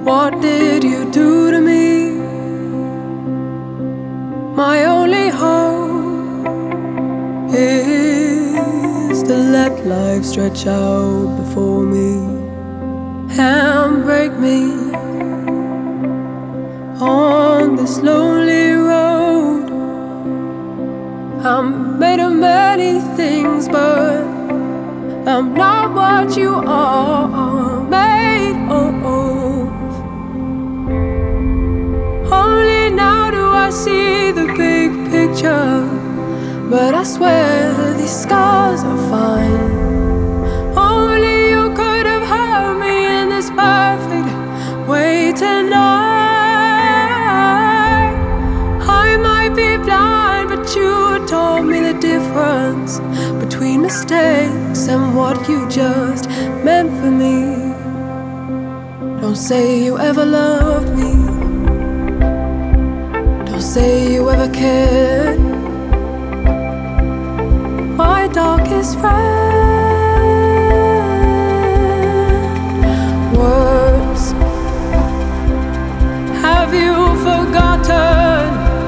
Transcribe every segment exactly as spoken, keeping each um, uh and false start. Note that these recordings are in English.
What did you do to me? My only hope is to let life stretch out before me and break me on this lonely road. I'm made of many things, but I'm not what you are made of. Only now do I see the big picture, but I swear these scars are fine. Only you could have hurt me in this perfect way tonight. I might be blind, but you taught me the difference between mistakes and what you just meant for me. Don't say you ever loved me. Don't say you ever cared. My darkest friend. Words. Have you forgotten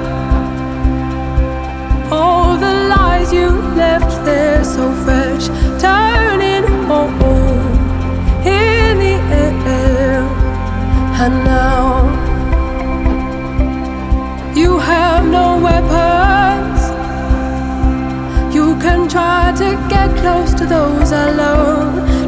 all the lies you left there so fresh, turning old in the air? And now you have no weapons. You can try to get close to those I love,